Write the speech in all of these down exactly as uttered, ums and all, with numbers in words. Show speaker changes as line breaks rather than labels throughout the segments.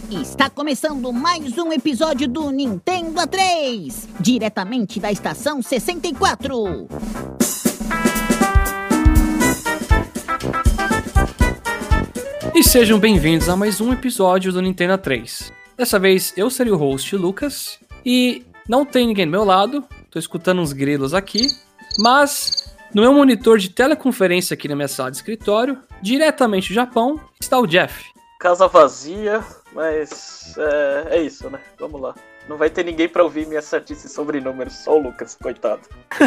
Está começando mais um episódio do Nintendo A três, diretamente da estação sessenta e quatro.
E sejam bem-vindos a mais um episódio do Nintendo A três. Dessa vez eu serei o host Lucas e não tem ninguém do meu lado, tô escutando uns grilos aqui, mas no meu monitor de teleconferência aqui na minha sala de escritório, diretamente do Japão, está o Jeff.
Casa vazia, mas é, é isso, né? Vamos lá. Não vai ter ninguém pra ouvir minha certice sobre números, só o Lucas, coitado.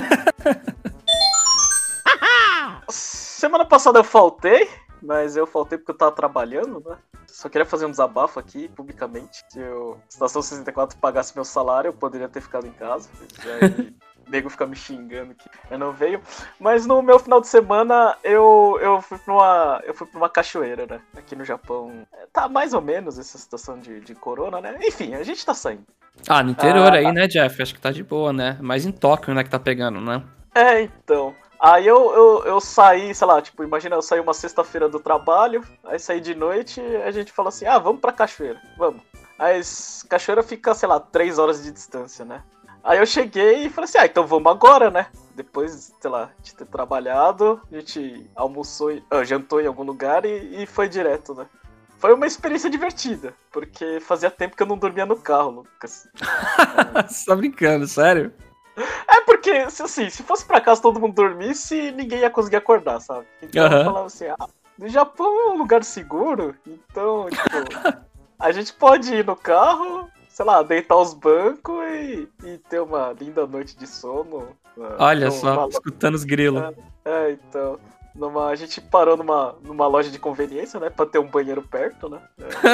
Semana passada eu faltei, mas eu faltei porque eu tava trabalhando, né? Só queria fazer um desabafo aqui, publicamente. Se a Estação sessenta e quatro pagasse meu salário, eu poderia ter ficado em casa. E aí, o nego fica me xingando que eu não veio. Mas no meu final de semana, eu, eu, fui pra uma, eu fui pra uma cachoeira, né? Aqui no Japão. Tá mais ou menos essa situação de, de corona, né? Enfim, a gente tá saindo.
Ah, no interior
ah,
aí, né, Jeff? Acho que tá de boa, né? Mas em Tóquio, né, que tá pegando, né?
É, então... Aí eu, eu, eu saí, sei lá, tipo, imagina eu saí uma sexta-feira do trabalho, aí saí de noite e a gente fala assim, ah, vamos pra cachoeira, vamos. Aí a cachoeira fica, sei lá, três horas de distância, né? Aí eu cheguei e falei assim, ah, então vamos agora, né? Depois, sei lá, de ter trabalhado, a gente almoçou, uh, jantou em algum lugar e, e foi direto, né? Foi uma experiência divertida, porque fazia tempo que eu não dormia no carro, Lucas.
Você tá brincando, sério?
É porque, assim, se fosse pra casa todo mundo dormisse, ninguém ia conseguir acordar, sabe? Então uhum. eu falava assim, ah, no Japão é um lugar seguro, então, tipo, a gente pode ir no carro, sei lá, deitar os bancos e, e ter uma linda noite de sono.
Olha só, numa... escutando os grilos.
É, é, então... Numa, a gente parou numa, numa loja de conveniência, né? Pra ter um banheiro perto, né?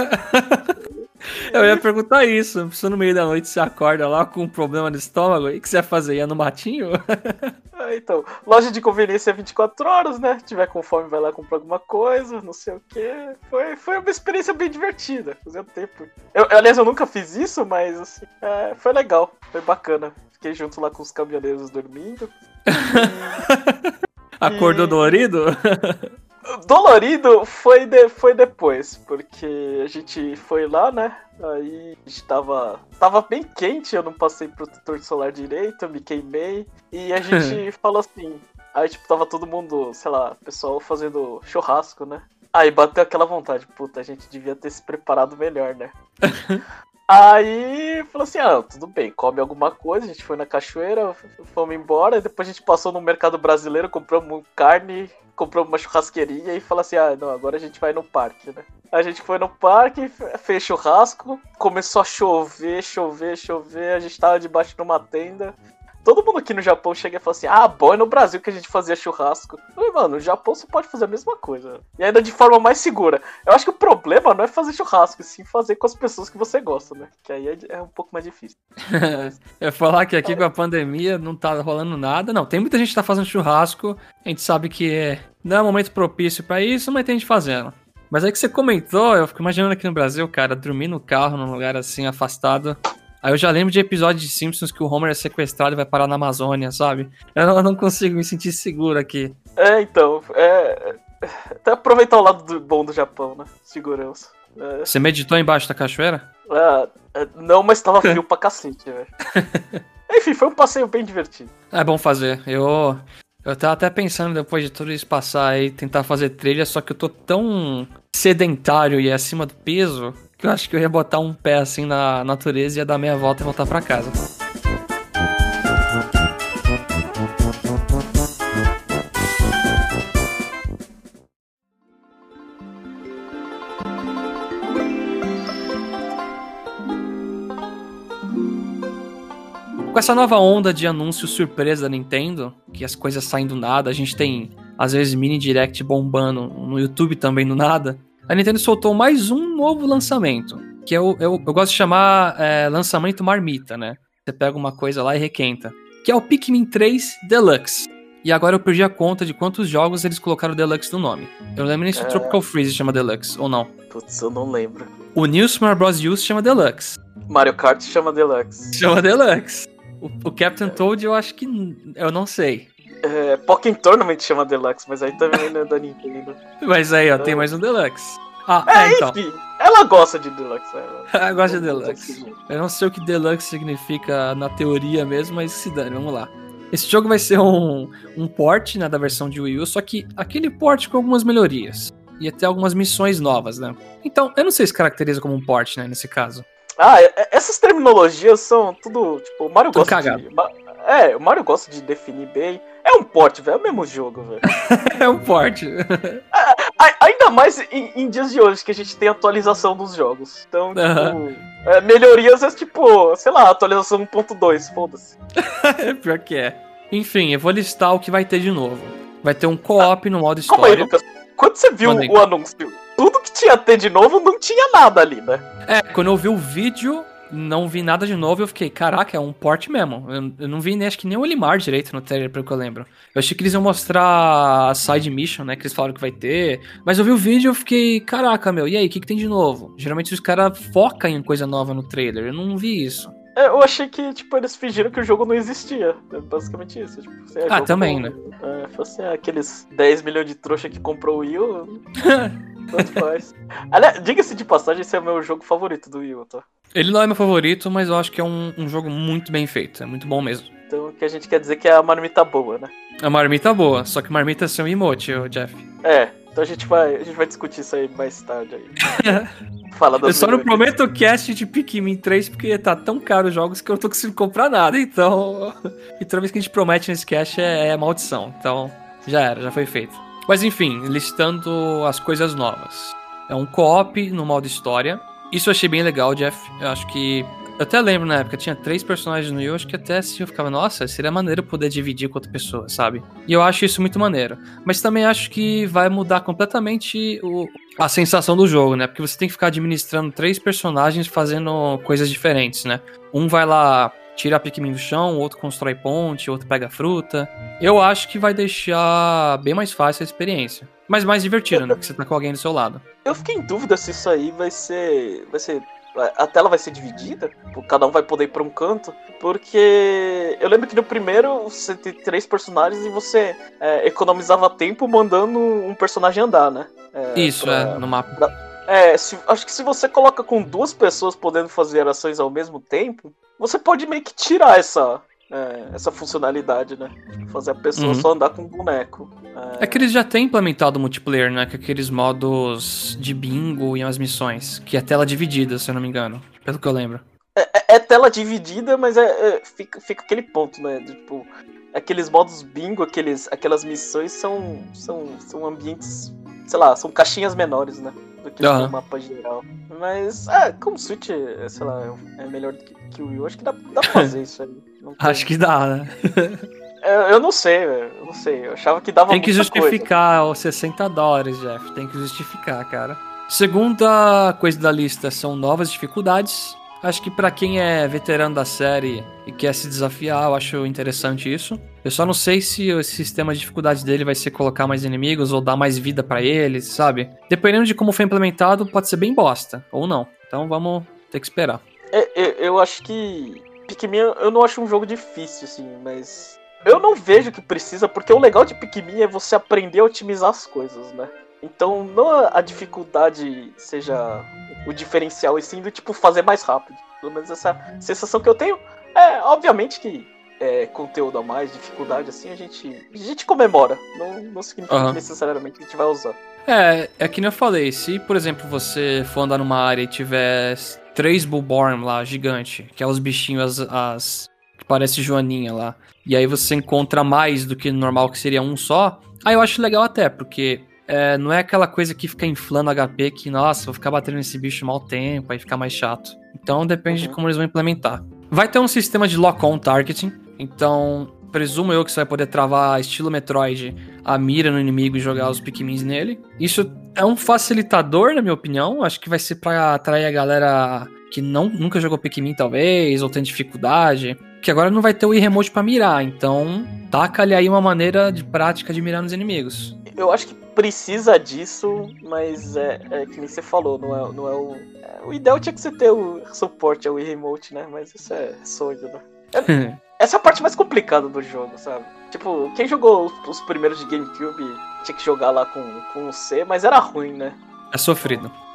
É.
Eu ia perguntar isso. Se no meio da noite você acorda lá com um problema no estômago, e o que você ia fazer? Ia no matinho?
É, então, loja de conveniência é vinte e quatro horas, né? Se tiver com fome, vai lá comprar alguma coisa, não sei o quê. Foi, foi uma experiência bem divertida. Fazia tempo. Eu, aliás, eu nunca fiz isso, mas assim, é, foi legal. Foi bacana. Fiquei junto lá com os caminhoneiros dormindo. E...
Acordou e... dolorido?
Dolorido foi, de, foi depois, porque a gente foi lá, né? Aí a gente tava, tava bem quente, eu não passei protetor solar direito, eu me queimei. E a gente falou assim, aí tipo, tava todo mundo, sei lá, pessoal fazendo churrasco, né? Aí bateu aquela vontade, puta, a gente devia ter se preparado melhor, né? Aí falou assim, ah, tudo bem, come alguma coisa, a gente foi na cachoeira, fomos embora, depois a gente passou no mercado brasileiro, compramos carne, compramos uma churrasqueirinha e falou assim, ah, não, agora a gente vai no parque, né? A gente foi no parque, fez churrasco, começou a chover, chover, chover, a gente tava debaixo de uma tenda. Todo mundo aqui no Japão chega e fala assim, ah, bom, é no Brasil que a gente fazia churrasco. Eu falei, mano, no Japão você pode fazer a mesma coisa. E ainda de forma mais segura. Eu acho que o problema não é fazer churrasco, sim fazer com as pessoas que você gosta, né? Que aí é um pouco mais difícil.
Eu ia falar que aqui com a pandemia não tá rolando nada. Não, tem muita gente que tá fazendo churrasco. A gente sabe que não é um momento propício pra isso, mas tem gente fazendo. Mas aí que você comentou, eu fico imaginando aqui no Brasil, cara, dormir no carro num lugar assim, afastado... Aí eu já lembro de episódios de Simpsons que o Homer é sequestrado e vai parar na Amazônia, sabe? Eu não, eu não consigo me sentir seguro aqui.
É, então, é... Até aproveitar o lado do, bom do Japão, né? Segurança. É...
Você meditou embaixo da cachoeira?
É, não, mas tava frio pra cacete, velho. Enfim, foi um passeio bem divertido.
É bom fazer. Eu... Eu tava até pensando, depois de tudo isso passar aí, tentar fazer trilha, só que eu tô tão sedentário e acima do peso... que eu acho que eu ia botar um pé assim na natureza e ia dar meia volta e voltar pra casa. Com essa nova onda de anúncio surpresa da Nintendo, que as coisas saem do nada, a gente tem às vezes mini direct bombando no YouTube também do nada, a Nintendo soltou mais um novo lançamento, que eu, eu, eu gosto de chamar é, lançamento marmita, né? Você pega uma coisa lá e requenta. Que é o Pikmin três Deluxe. E agora eu perdi a conta de quantos jogos eles colocaram Deluxe no nome. Eu não lembro nem se o é... Tropical Freeze chama Deluxe, ou não.
Putz, eu não lembro.
O New Super Bros. U chama Deluxe.
Mario Kart chama Deluxe.
Chama Deluxe. O, o Captain é. Toad eu acho que... eu não sei.
É, Pokémon Tournament chama Deluxe, mas aí também não é da Nintendo.
Mas aí, ó, tem mais um Deluxe. Ah,
é,
é então.
Enfim, é ela gosta de Deluxe, né?
Ela gosta de Deluxe. Eu não sei o que Deluxe significa na teoria mesmo, mas se dane, vamos lá. Esse jogo vai ser um, um port, né, da versão de Wii U, só que aquele port com algumas melhorias. E até algumas missões novas, né? Então, eu não sei se caracteriza como um port, né, nesse caso.
Ah, essas terminologias são tudo, tipo, o Mario
tudo
gosta
cagado.
de... É, o Mario gosta de definir bem. É um port, velho, é o mesmo jogo, velho.
É um port.
É, ainda mais em, em dias de hoje, que a gente tem atualização dos jogos. Então, tipo, uh-huh. é, melhorias é tipo, sei lá, atualização um ponto dois, foda-se.
Pior que é. Enfim, eu vou listar o que vai ter de novo. Vai ter um co-op ah, no modo história.
Calma aí, Lucas. Quando você viu Mandei. o anúncio, tudo que tinha a ter de novo não tinha nada ali, né?
É, quando eu vi o vídeo, não vi nada de novo, eu fiquei, caraca, é um port mesmo. Eu, eu não vi nem, acho que nem o Olimar direito no trailer, pelo que eu lembro. Eu achei que eles iam mostrar a side mission, né, que eles falaram que vai ter. Mas eu vi o vídeo e eu fiquei, caraca, meu, e aí, o que, que tem de novo? Geralmente os caras focam em coisa nova no trailer, eu não vi isso.
Eu achei que, tipo, eles fingiram que o jogo não existia. É basicamente isso. Tipo, assim,
ah, também, com, né?
É, fosse aqueles dez milhões de trouxa que comprou o Wii U, tanto faz. Aliás, diga-se de passagem, esse é o meu jogo favorito do Wii U, tá?
Ele não é meu favorito, mas eu acho que é um, um jogo muito bem feito. É muito bom mesmo.
Então, o que a gente quer dizer que é a marmita boa, né?
A marmita boa, só que marmita é seu emote, Jeff.
É, então a gente vai, a gente vai discutir isso aí mais tarde aí. Fala das
eu só não prometo o cast de Pikmin três porque tá tão caro os jogos que eu não tô conseguindo comprar nada, então... E toda vez que a gente promete nesse cast é, é maldição, então já era, já foi feito. Mas enfim, listando as coisas novas. É um co-op no modo história. Isso eu achei bem legal, Jeff. Eu acho que... Eu até lembro na época, tinha três personagens no Wii U, acho que até assim eu ficava, nossa, seria maneiro poder dividir com outra pessoa, sabe? E eu acho isso muito maneiro. Mas também acho que vai mudar completamente o, a sensação do jogo, né? Porque você tem que ficar administrando três personagens fazendo coisas diferentes, né? Um vai lá tirar Pikmin do chão, o outro constrói ponte, o outro pega fruta. Eu acho que vai deixar bem mais fácil a experiência. Mas mais divertida, né? Porque você tá com alguém do seu lado.
Eu fiquei em dúvida se isso aí vai ser... Vai ser... A tela vai ser dividida, cada um vai poder ir pra um canto, porque eu lembro que no primeiro você tem três personagens e você é, economizava tempo mandando um personagem andar, né?
É, Isso, pra, é, no mapa.
Pra, é, se, acho que se você coloca com duas pessoas podendo fazer ações ao mesmo tempo, você pode meio que tirar essa... É, essa funcionalidade, né? Tipo, fazer a pessoa uhum. só andar com um boneco.
É... é que eles já têm implementado o multiplayer, né? Com aqueles modos de bingo e as missões. Que é tela dividida, se eu não me engano. Pelo que eu lembro.
É, é, é tela dividida, mas é, é, fica, fica aquele ponto, né? Tipo, aqueles modos bingo, aqueles, aquelas missões são, são, são ambientes, sei lá, são caixinhas menores, né? Do que uhum. no mapa geral. Mas, é, como o Switch, sei lá, é melhor do que, que o Wii U, acho que dá, dá pra fazer isso aí. Tem...
Acho que dá, né?
eu, eu não sei, velho. Eu não sei. Eu achava que dava
Tem que justificar
coisa.
Os sessenta dólares, Jeff. Tem que justificar, cara. Segunda coisa da lista são novas dificuldades. Acho que pra quem é veterano da série e quer se desafiar, eu acho interessante isso. Eu só não sei se o sistema de dificuldade dele vai ser colocar mais inimigos ou dar mais vida pra eles, sabe? Dependendo de como foi implementado, pode ser bem bosta, ou não. Então vamos ter que esperar.
É, eu, eu acho que Pikmin, eu não acho um jogo difícil, assim, mas... Eu não vejo que precisa, porque o legal de Pikmin é você aprender a otimizar as coisas, né? Então, não a dificuldade seja o diferencial, e sim do tipo fazer mais rápido. Pelo menos essa sensação que eu tenho. É, obviamente que é, conteúdo a mais, dificuldade, assim, a gente, a gente comemora. Não, não significa uhum. que necessariamente a gente vai usar.
É, é que nem eu falei, se, por exemplo, você for andar numa área e tiver três Bullborn lá, gigante, que é os bichinhos, as, as que parece joaninha lá, e aí você encontra mais do que normal, que seria um só, aí eu acho legal até, porque... É, não é aquela coisa que fica inflando H P que, nossa, vou ficar batendo nesse bicho mal tempo, aí fica mais chato. Então depende uhum. de como eles vão implementar. Vai ter um sistema de lock-on targeting, então presumo eu que você vai poder travar, estilo Metroid, a mira no inimigo e jogar os Pikmins nele. Isso é um facilitador, na minha opinião, acho que vai ser pra atrair a galera que não, nunca jogou Pikmin, talvez, ou tem dificuldade, que agora não vai ter o Wii Remote pra mirar, então taca-lhe aí uma maneira de prática de mirar nos inimigos.
Eu acho que precisa disso, mas é, é que nem você falou, não é, não é o... É, o ideal tinha que você ter o suporte ao Wii Remote, né? Mas isso é sonho, né? É, essa é a parte mais complicada do jogo, sabe? Tipo, quem jogou os, os primeiros de GameCube tinha que jogar lá com, com o C, mas era ruim, né?
É sofrido.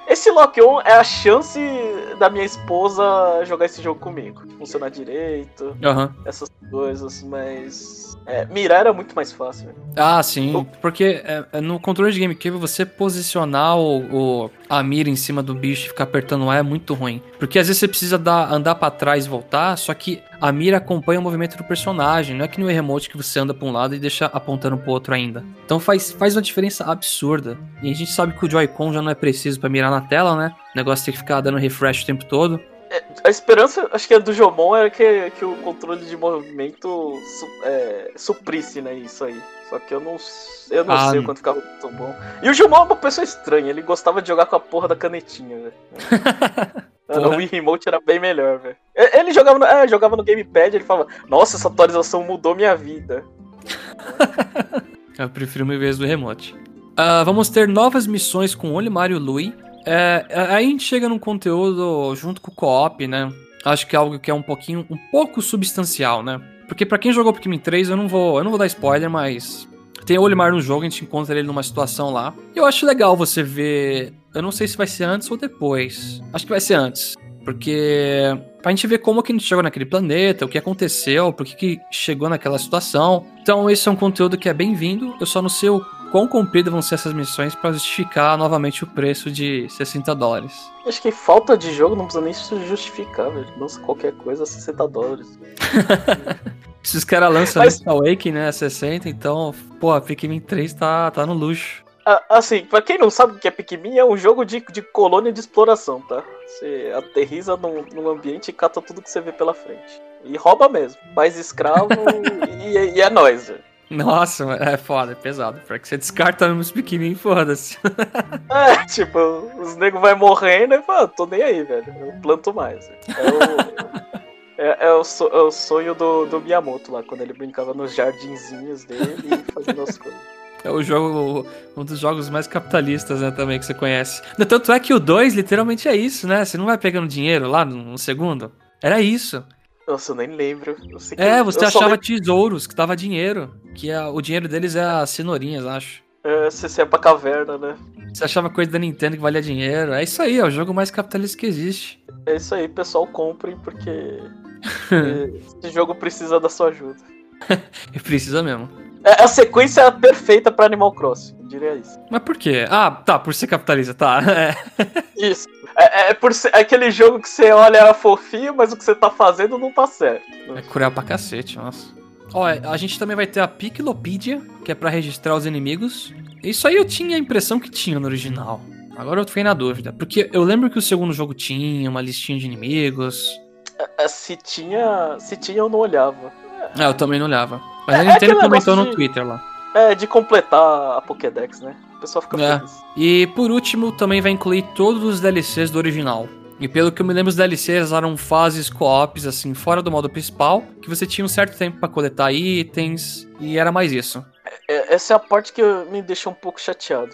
Esse lock-on é a chance da minha esposa jogar esse jogo comigo. Funcionar direito,
Uhum.
essas coisas, mas... É, mirar era muito mais fácil. Né?
Ah, sim. Porque é, no controle de GameCube, você posicionar o, o, a mira em cima do bicho e ficar apertando A é muito ruim. Porque às vezes você precisa dar, andar pra trás e voltar, só que a mira acompanha o movimento do personagem. Não é que no remote que você anda pra um lado e deixa apontando pro outro ainda. Então faz, faz uma diferença absurda. E a gente sabe que o Joy-Con já não é preciso pra mirar na tela, né? O negócio tem que ficar dando refresh o tempo todo.
A esperança, acho que a do Jomon era que, que o controle de movimento su, é, suprisse, né, isso aí. Só que eu não, eu não
ah,
sei o quanto ficava muito bom. E o Jomon é uma pessoa estranha, ele gostava de jogar com a porra da canetinha, velho. O Wii Remote era bem melhor, velho. Ele jogava no, é, jogava no Gamepad, ele falava, nossa, essa atualização mudou minha vida.
Eu prefiro mil vezes do remote. Uh, vamos ter novas missões com Olimar e o Lui. É, aí a gente chega num conteúdo junto com o co-op, né? Acho que é algo que é um pouquinho, um pouco substancial, né? Porque pra quem jogou Pikmin três, eu não vou, eu não vou dar spoiler, mas tem o Olimar no jogo, a gente encontra ele numa situação lá. E eu acho legal você ver, eu não sei se vai ser antes ou depois. Acho que vai ser antes, porque pra gente ver como que a gente chegou naquele planeta, o que aconteceu, por que que chegou naquela situação. Então esse é um conteúdo que é bem-vindo, eu só não sei o quão compridas vão ser essas missões pra justificar novamente o preço de sessenta dólares.
Acho que falta de jogo não precisa nem se justificar, velho. Lança qualquer coisa a sessenta dólares.
Se os caras lançam
Mas...
Link's Awakening, né, a sessenta, então, pô, a Pikmin três tá, tá no luxo.
Assim, pra quem não sabe o que é Pikmin, é um jogo de, de colônia de exploração, tá? Você aterriza num, num ambiente e cata tudo que você vê pela frente. E rouba mesmo. Faz escravo e, e é nóis, velho.
Nossa, é foda, é pesado. Pra que você descarta os Pikmin, foda-se.
É, tipo, os negros vai morrendo e fala, tô nem aí, velho. Eu planto mais. É o, é, é o, so, é o sonho do, do Miyamoto lá, quando ele brincava nos jardinzinhos dele e fazendo as coisas.
É o jogo, um dos jogos mais capitalistas, né, também, que você conhece. Tanto é que o dois literalmente é isso, né? Você não vai pegando dinheiro lá no segundo. Era isso.
Nossa, eu nem lembro. Eu sei que
é,
eu,
você
eu
achava
lembro...
tesouros, que tava dinheiro. Que é, o dinheiro deles é as cenourinhas, acho.
É, você ia pra caverna, né?
Você achava coisa da Nintendo que valia dinheiro. É isso aí, é o jogo mais capitalista que existe.
É isso aí, pessoal, comprem, porque esse jogo precisa da sua ajuda.
E precisa mesmo.
É a sequência perfeita pra Animal Crossing, eu diria isso.
Mas por quê? Ah, tá, por ser capitalista, tá. É.
Isso. É, é, por ser, é aquele jogo que você olha fofinho, mas o que você tá fazendo não tá certo.
É cruel pra cacete, nossa. Ó, a gente também vai ter a Piclopedia, que é pra registrar os inimigos. Isso aí eu tinha a impressão que tinha no original. Agora eu fiquei na dúvida. Porque eu lembro que o segundo jogo tinha uma listinha de inimigos.
É, se tinha. Se tinha, eu não olhava.
É, eu também não olhava. Mas
É,
a Nintendo
é
comentou
de,
no Twitter lá.
É, de completar a Pokédex, né? O pessoal fica
é.
feliz.
E por último, também vai incluir todos os D L Cs do original. E pelo que eu me lembro, os D L Cs eram fases co-ops, assim, fora do modo principal, que você tinha um certo tempo pra coletar itens, e era mais isso.
É, essa é a parte que me deixa um pouco chateado,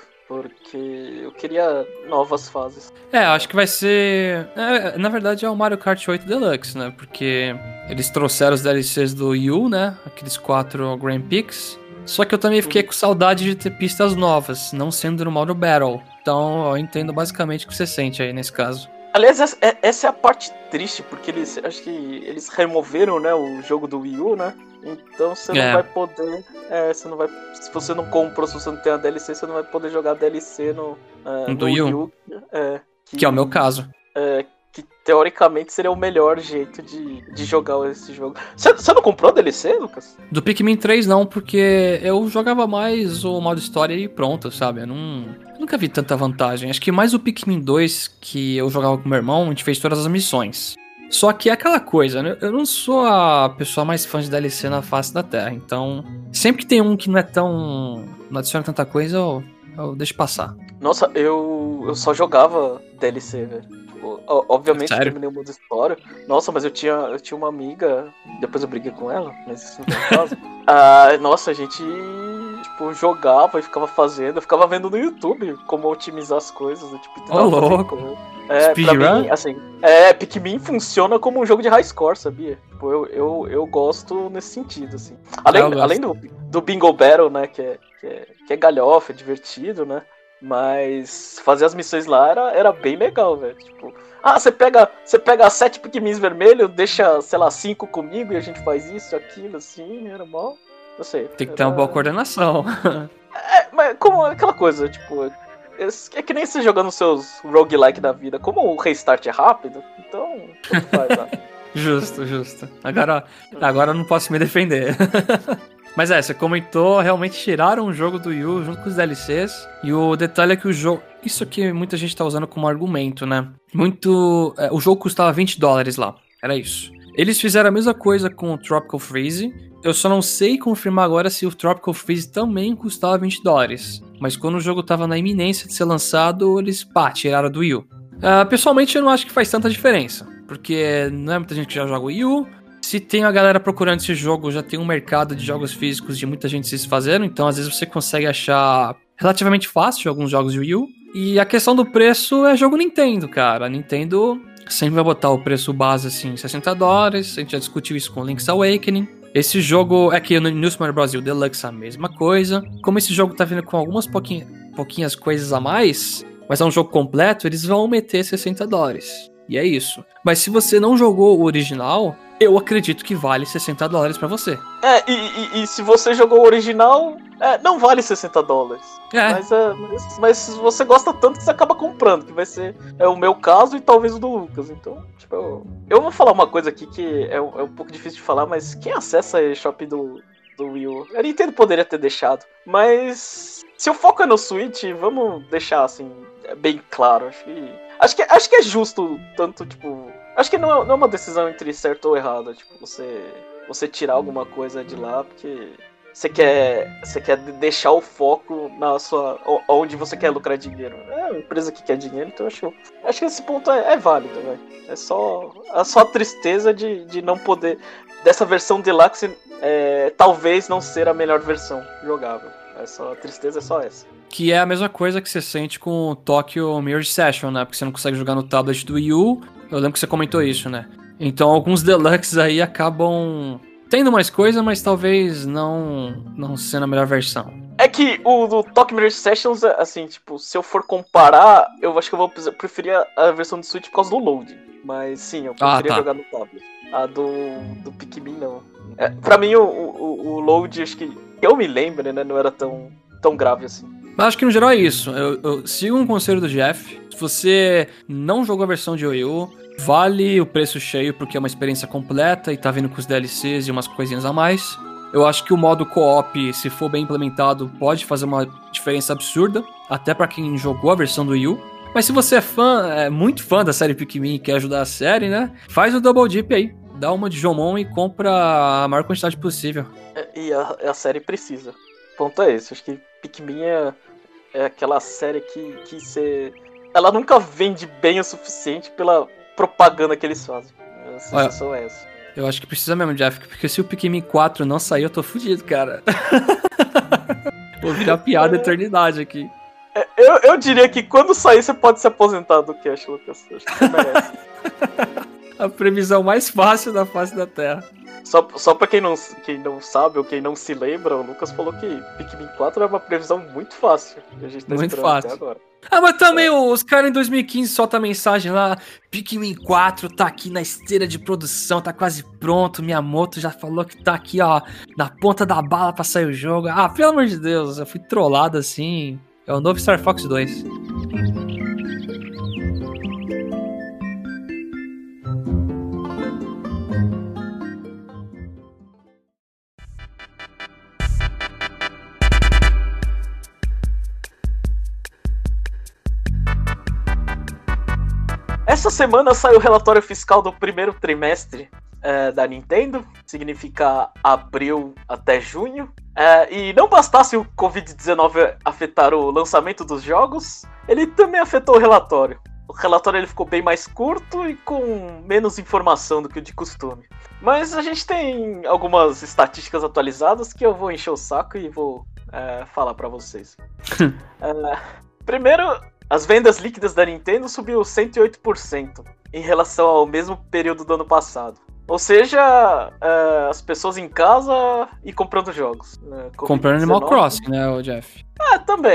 porque eu queria novas fases.
É, acho que vai ser... É, na verdade é o Mario Kart oito Deluxe, né? Porque eles trouxeram os D L Cs do Wii U, né? Aqueles quatro Grand Prix. Só que eu também fiquei com saudade de ter pistas novas, não sendo no modo Battle. Então eu entendo basicamente o que você sente aí nesse caso.
Aliás, essa é a parte triste, porque eles acho que eles removeram, né, o jogo do Wii U, né? Então você não é. vai poder. É, você não vai. Se você não comprou, se você não tem a D L C, você não vai poder jogar D L C no, uh, no Wii U. É,
que, que é o meu caso.
É, que teoricamente seria o melhor jeito de, de jogar esse jogo. Você, você não comprou D L C, Lucas?
Do Pikmin três não, porque eu jogava mais o modo história e pronto, sabe? Eu não, eu nunca vi tanta vantagem. Acho que mais o Pikmin dois, que eu jogava com meu irmão, a gente fez todas as missões. Só que é aquela coisa, né? Eu não sou a pessoa mais fã de D L C na face da Terra, então sempre que tem um que não é tão... não adiciona tanta coisa, eu, eu deixo passar.
Nossa, eu, eu só jogava D L C, velho. Obviamente eu terminei o modo história. Nossa, mas eu tinha, eu tinha uma amiga. Depois eu briguei com ela, mas isso não é o caso. ah, Nossa, a gente tipo, jogava e ficava fazendo. Eu ficava vendo no YouTube como otimizar as coisas. Né? Tipo,
oh, louco!
Como... É, pra mim, assim, é, Pikmin funciona como um jogo de high score, sabia? Tipo, eu, eu, eu gosto nesse sentido, assim. Além, além do, do Bingo Battle, né? Que é, que, é, que é galhofa, é divertido, né? Mas fazer as missões lá era, era bem legal, velho. Tipo, ah, você pega, você pega sete Pikmins vermelhos, deixa, sei lá, cinco comigo e a gente faz isso, aquilo, assim, era mó. Não sei.
Tem que
era...
ter uma boa coordenação.
É, mas como aquela coisa, tipo, é que nem você jogando seus roguelike da vida. Como o restart é rápido, então tudo faz, né?
Justo, justo. Agora, agora eu não posso me defender. Mas é, você comentou, realmente tiraram o jogo do Wii U junto com os D L Cs. E o detalhe é que o jogo... Isso aqui muita gente tá usando como argumento, né? Muito... É, o jogo custava vinte dólares lá. Era isso. Eles fizeram a mesma coisa com o Tropical Freeze. Eu só não sei confirmar agora se o Tropical Freeze também custava vinte dólares. Mas quando o jogo tava na iminência de ser lançado, eles, pá, tiraram do Wii U. Uh, pessoalmente, eu não acho que faz tanta diferença. Porque não é muita gente que já joga o Wii U. Se tem a galera procurando esse jogo, já tem um mercado de jogos físicos de muita gente se fazendo. Então, às vezes, você consegue achar relativamente fácil alguns jogos de Wii U. E a questão do preço é jogo Nintendo, cara. A Nintendo sempre vai botar o preço base, assim, sessenta dólares. A gente já discutiu isso com Link's Awakening. Esse jogo, é que no New Super Mario Bros. Deluxe a mesma coisa. Como esse jogo tá vindo com algumas pouquinha, pouquinhas coisas a mais, mas é um jogo completo, eles vão meter sessenta dólares. E é isso. Mas se você não jogou o original, eu acredito que vale sessenta dólares pra você.
É, e, e, e se você jogou o original, é, não vale sessenta dólares.
É.
Mas, é, mas, mas se você gosta tanto que você acaba comprando, que vai ser é o meu caso e talvez o do Lucas. Então, tipo, eu, eu vou falar uma coisa aqui que é, é um pouco difícil de falar, mas quem acessa a eShop do, do Wii U? A Nintendo poderia ter deixado. Mas se o foco é no Switch, vamos deixar assim, bem claro. Acho que, acho que, acho que é justo tanto, tipo... Acho que não é, não é uma decisão entre certo ou errado, tipo, você, você tirar alguma coisa de lá, porque você quer, você quer deixar o foco na sua, onde você quer lucrar dinheiro. É uma empresa que quer dinheiro, então eu acho, acho que esse ponto é, é válido, velho. É só, é só a tristeza de, de não poder, dessa versão Deluxe, é, talvez não ser a melhor versão jogável. É só, a tristeza é só essa.
Que é a mesma coisa que você sente com o Tokyo Mirror Session, né? Porque você não consegue jogar no tablet do Wii U. Eu lembro que você comentou isso, né? Então alguns Deluxe aí acabam tendo mais coisa, mas talvez não, não sendo a melhor versão.
É que o do Tokyo Mirror Sessions, assim, tipo, se eu for comparar, eu acho que eu vou preferir a versão do Switch por causa do loading. Mas sim, eu preferia ah, tá. jogar no tablet. A do, do Pikmin, não. É, pra mim, o, o, o load, acho que eu me lembro, né? Não era tão, tão grave assim.
Mas acho que no geral é isso. Eu, eu sigo um conselho do Jeff. Se você não jogou a versão de Wii U, vale o preço cheio porque é uma experiência completa e tá vindo com os D L Cs e umas coisinhas a mais. Eu acho que o modo co-op, se for bem implementado, pode fazer uma diferença absurda, até pra quem jogou a versão do Wii U. Mas se você é fã, é muito fã da série Pikmin e quer ajudar a série, né? Faz o Double Dip aí. Dá uma de Jomon e compra a maior quantidade possível.
É, e a, a série precisa. O ponto é esse. Acho que Pikmin é, é aquela série que, que você... Ela nunca vende bem o suficiente pela propaganda que eles fazem. A sensação é essa.
Eu acho que precisa mesmo, Jeff, porque se o Pikmin quatro não sair, eu tô fudido, cara. Vou virar piada é... eternidade aqui.
É, eu, eu diria que quando sair, você pode se aposentar do Cash, Lucas. Acho que você merece.
A previsão mais fácil da face da Terra.
Só, só pra quem não, quem não sabe ou quem não se lembra, o Lucas falou que Pikmin quatro é uma previsão muito fácil. A gente tá
muito
esperando
fácil.
Até agora.
Ah, mas também é. os caras em dois mil e quinze soltam a mensagem lá, Pikmin quatro tá aqui na esteira de produção, tá quase pronto, Miyamoto já falou que tá aqui, ó, na ponta da bala pra sair o jogo. Ah, pelo amor de Deus, eu fui trollado assim. É o novo Star Fox dois.
Essa semana saiu o relatório fiscal do primeiro trimestre é, da Nintendo, significa abril até junho. É, e não bastasse o covid dezenove afetar o lançamento dos jogos, ele também afetou o relatório. O relatório ele ficou bem mais curto e com menos informação do que o de costume. Mas a gente tem algumas estatísticas atualizadas que eu vou encher o saco e vou é, falar pra vocês. é, primeiro... As vendas líquidas da Nintendo subiu cento e oito por cento em relação ao mesmo período do ano passado. Ou seja, uh, as pessoas em casa e comprando jogos. Uh,
comprando Animal Crossing, né, o Jeff?
Ah, também.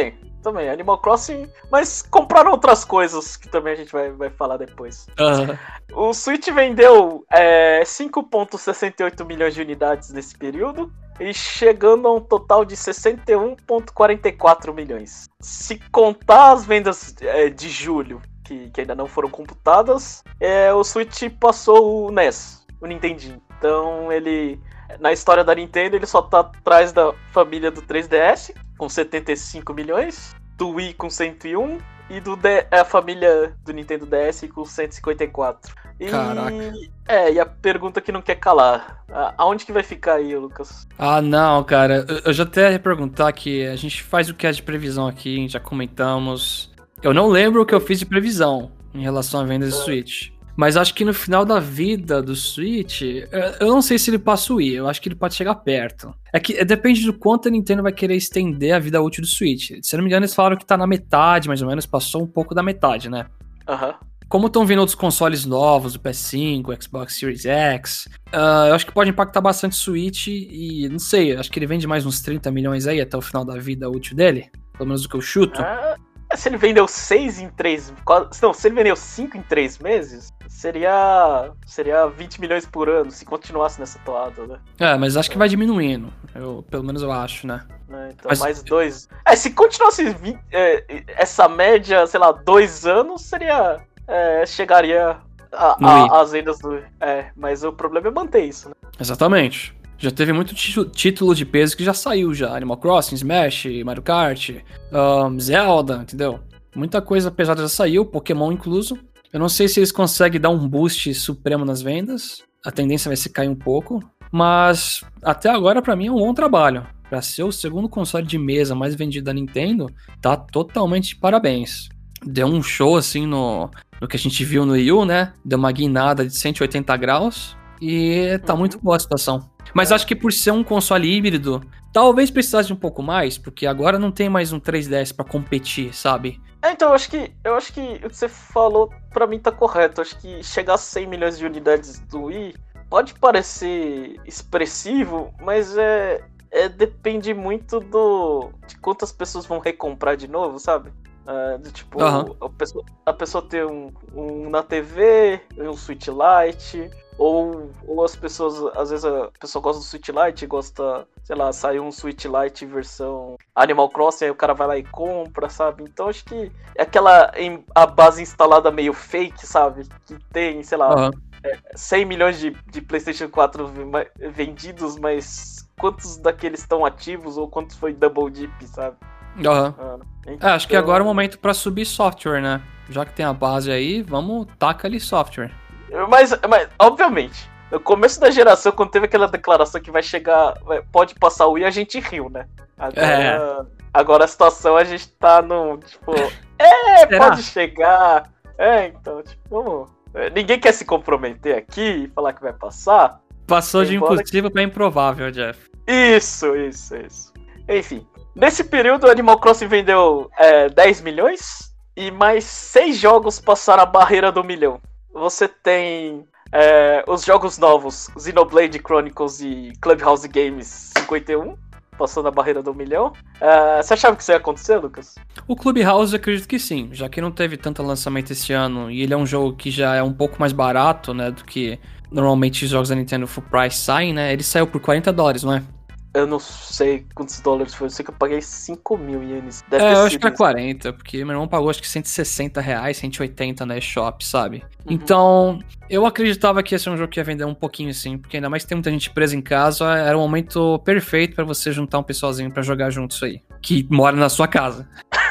também, Animal Crossing, mas compraram outras coisas que também a gente vai, vai falar depois. Uhum. O Switch vendeu é, cinco vírgula sessenta e oito milhões de unidades nesse período, e chegando a um total de sessenta e um vírgula quarenta e quatro milhões. Se contar as vendas é, de julho, que, que ainda não foram computadas, é, o Switch passou o N E S, o Nintendinho. Então ele, na história da Nintendo, ele só tá atrás da família do três D S, com setenta e cinco milhões, do Wii com cento e um, e do D- a família do Nintendo D S com cento e cinquenta e quatro. E,
Caraca.
É, e a pergunta que não quer calar, aonde que vai ficar aí, Lucas?
Ah, não, cara, eu já até ia perguntar que a gente faz o que é de previsão aqui, já comentamos. Eu não lembro o que eu fiz de previsão em relação à venda do Switch. Mas acho que no final da vida do Switch, eu não sei se ele passa o Wii, eu acho que ele pode chegar perto. É que depende do quanto a Nintendo vai querer estender a vida útil do Switch. Se eu não me engano, eles falaram que tá na metade, mais ou menos, passou um pouco da metade, né?
Aham. Uhum.
Como estão vindo outros consoles novos, o P S cinco, o Xbox Series X, uh, eu acho que pode impactar bastante o Switch e, não sei, acho que ele vende mais uns trinta milhões aí até o final da vida útil dele, pelo menos o que eu chuto.
Ah, se ele vendeu seis em três... Não, se ele vendeu cinco em três meses, seria, seria vinte milhões por ano, se continuasse nessa toada, né?
É, mas acho que vai diminuindo, eu, pelo menos eu acho, né?
É, então
mas...
mais dois... É, se continuasse vinte, é, essa média, sei lá, dois anos, seria... É, chegaria a, a, as vendas do... É, mas o problema é manter isso, né?
Exatamente. Já teve muito título de peso que já saiu já. Animal Crossing, Smash, Mario Kart, um, Zelda, entendeu? Muita coisa pesada já saiu, Pokémon incluso. Eu não sei se eles conseguem dar um boost supremo nas vendas. A tendência vai ser cair um pouco. Mas até agora pra mim é um bom trabalho. Pra ser o segundo console de mesa mais vendido da Nintendo, tá totalmente de parabéns. Deu um show assim no, no que a gente viu no Wii U, né? Deu uma guinada de cento e oitenta graus e tá uhum. muito boa a situação. Mas é. acho que por ser um console híbrido, talvez precisasse de um pouco mais, porque agora não tem mais um três D S pra competir, sabe?
É, então, eu acho que, eu acho que o que você falou pra mim tá correto. Eu acho que chegar a cem milhões de unidades do Wii pode parecer expressivo, mas é, é depende muito do de quantas pessoas vão recomprar de novo, sabe? Uh, de, tipo, uhum. a, pessoa, a pessoa ter um, um na T V, um Switch Lite, ou, ou as pessoas, às vezes a pessoa gosta do Switch Lite, gosta, sei lá, saiu um Switch Lite versão Animal Crossing, aí o cara vai lá e compra, sabe? Então acho que é aquela a base instalada meio fake, sabe? Que tem, sei lá, uhum. é, cem milhões de, de PlayStation quatro vendidos, mas quantos daqueles estão ativos ou quantos foi Double Dip, sabe?
Uhum. Ah, então... é, acho que agora é o momento pra subir software, né? Já que tem a base aí, vamos tacar ali software.
Mas, mas, obviamente, no começo da geração, quando teve aquela declaração que vai chegar, vai, pode passar o Wii, a gente riu, né? Agora, é. agora a situação, a gente tá no, tipo, é, Será? pode chegar. É, então, tipo, vamos... Ninguém quer se comprometer aqui e falar que vai passar.
Passou de impossível que... pra improvável, Jeff.
Isso, isso, isso. Enfim. Nesse período, o Animal Crossing vendeu é, dez milhões e mais seis jogos passaram a barreira do milhão. Você tem é, os jogos novos, Xenoblade Chronicles e Clubhouse Games cinquenta e um, passando a barreira do milhão. É, você achava que isso ia acontecer, Lucas?
O Clubhouse eu acredito que sim, já que não teve tanto lançamento esse ano e ele é um jogo que já é um pouco mais barato, né, do que normalmente os jogos da Nintendo Full Price saem, né? Ele saiu por quarenta dólares, não é?
Eu não sei quantos dólares foi, eu sei que eu paguei cinco mil ienes. Deve
é,
ter
eu
sido
acho que é
isso.
quarenta, porque meu irmão pagou acho que cento e sessenta reais, cento e oitenta na eShop, sabe? Uhum. Então, eu acreditava que ia ser um jogo que ia vender um pouquinho assim, porque ainda mais que tem muita gente presa em casa, era um momento perfeito pra você juntar um pessoalzinho pra jogar juntos aí, que mora na sua casa.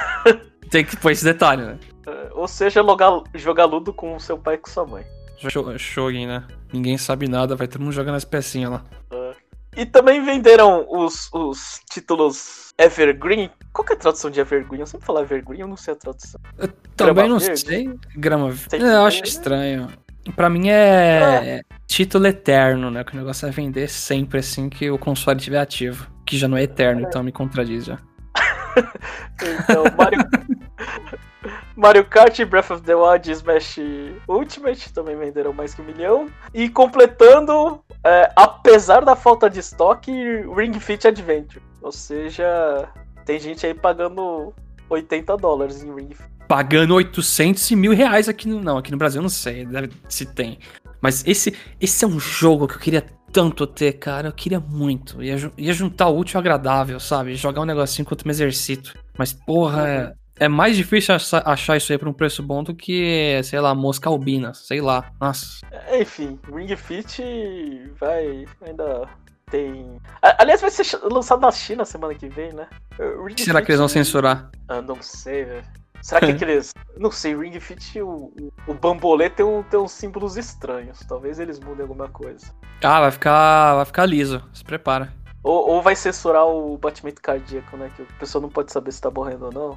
Tem que pôr esse detalhe, né?
Ou seja, logar, jogar Ludo com o seu pai e com sua mãe.
Shogun, né? Ninguém sabe nada, vai todo mundo jogando as pecinhas lá.
Uh. E também venderam os, os títulos Evergreen. Qual que é a tradução de Evergreen? Eu sempre falo Evergreen, eu não sei a tradução.
Eu também Grama não verde? sei. Grama verde. Eu acho estranho. Pra mim é, é título eterno, né? Que o negócio é vender sempre assim que o console estiver ativo. Que já não é eterno, é. então me contradiz já.
Então, Mario... Mario Kart, Breath of the Wild e Smash Ultimate também venderam mais que um milhão. E completando, é, apesar da falta de estoque, Ring Fit Adventure. Ou seja, tem gente aí pagando oitenta dólares em Ring Fit.
Pagando oitocentos e mil reais aqui no... Não, aqui no Brasil eu não sei, deve, se tem. Mas esse, esse é um jogo que eu queria tanto ter, cara. Eu queria muito. Ia, ia juntar o útil ao agradável, sabe? Jogar um negocinho enquanto me exercito. Mas, porra, é, é mais difícil achar, achar isso aí por um preço bom do que, sei lá, mosca albina. Sei lá. Nossa.
Enfim, Ring Fit vai... ainda... Tem... Aliás, vai ser lançado na China semana que vem, né?
Ring Será Fit... que eles vão censurar?
Ah, não sei, velho. Será que aqueles... Não sei, Ring Fit, o, o bambolê tem, um, tem uns símbolos estranhos. Talvez eles mudem alguma coisa.
Ah, vai ficar, vai ficar liso. Se prepara.
Ou, ou vai censurar o batimento cardíaco, né? Que a pessoa não pode saber se tá morrendo ou não.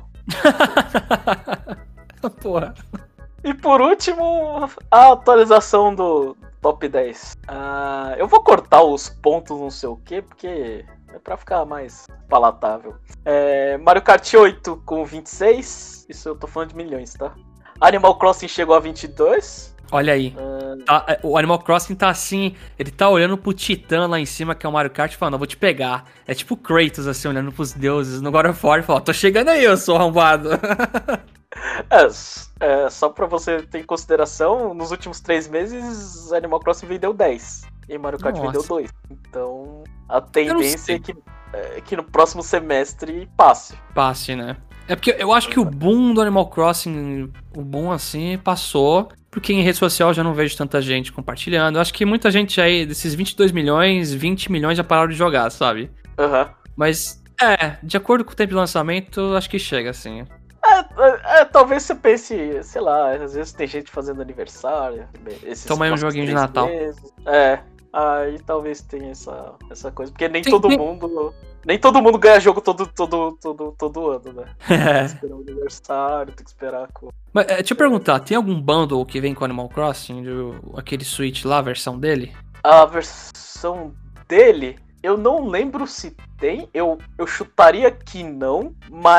Porra.
E por último, a atualização do top dez. Uh, eu vou cortar os pontos não sei o que, porque é pra ficar mais palatável. É, Mario Kart oito com vinte e seis. Isso eu tô falando de milhões, tá? Animal Crossing chegou a vinte e dois.
Olha aí. Uh... Tá, o Animal Crossing tá assim, ele tá olhando pro Titã lá em cima, que é o Mario Kart, falando, eu vou te pegar. É tipo o Kratos, assim, olhando pros deuses no God of War, falando, tô chegando aí, eu sou arrombado.
É, é, só pra você ter em consideração, nos últimos três meses, Animal Crossing vendeu dez. E Mario Kart Nossa. vendeu dois. Então, a tendência é que, é que no próximo semestre passe.
Passe, né? É porque eu acho que o boom do Animal Crossing, o boom assim, passou, porque em rede social eu já não vejo tanta gente compartilhando. Eu acho que muita gente aí, desses vinte e dois milhões, vinte milhões já pararam de jogar, sabe?
Aham. Uhum.
Mas, é, de acordo com o tempo de lançamento, acho que chega, assim.
É, é, é, talvez você pense, sei lá, às vezes tem gente fazendo aniversário.
Toma aí um joguinho de Natal.
Meses. É, aí talvez tenha essa, essa coisa, porque nem
tem,
todo
tem...
mundo... Nem todo mundo ganha jogo todo, todo, todo, todo ano, né? Tem que esperar o aniversário, tem que esperar... Com...
Mas, é, deixa eu perguntar, tem algum bundle que vem com Animal Crossing? Do, aquele Switch lá, a versão dele?
A versão dele, eu não lembro se tem, eu, eu chutaria que não,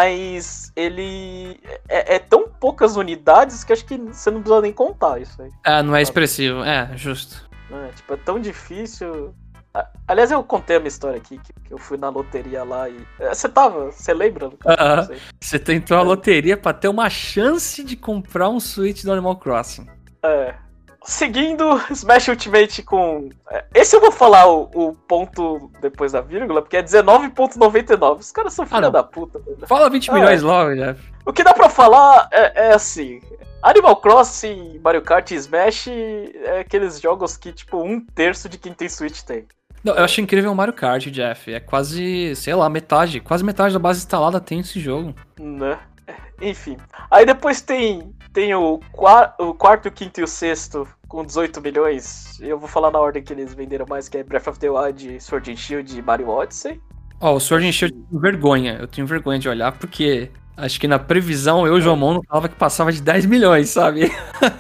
mas ele é, é tão poucas unidades que acho que você não precisa nem contar isso aí.
É, não é expressivo, é, justo.
É, tipo, é tão difícil... Aliás, eu contei a minha história aqui, que, que eu fui na loteria lá e... Você tava, você lembra?
Uh-huh. Você tentou a loteria pra ter uma chance de comprar um Switch do Animal Crossing.
É. Seguindo, Smash Ultimate com... Esse eu vou falar o, o ponto depois da vírgula, porque é dezenove vírgula noventa e nove. Os caras são filha ah, da puta. Velho.
Fala vinte milhões logo, já.
O que dá pra falar é, é assim... Animal Crossing, Mario Kart e Smash é aqueles jogos que, tipo, um terço de quem tem Switch tem.
Não, eu acho incrível o Mario Kart, Jeff. É quase, sei lá, metade. Quase metade da base instalada tem esse jogo.
Né? Enfim. Aí depois tem, tem o, quar- o quarto, o quinto e o sexto com dezoito milhões. Eu vou falar na ordem que eles venderam mais, que é Breath of the Wild, Sword and Shield e Mario Odyssey.
Ó, oh, o Sword and Shield eu tenho vergonha. Eu tenho vergonha de olhar, porque acho que na previsão eu e o João Mono falava que passava de dez milhões, sabe?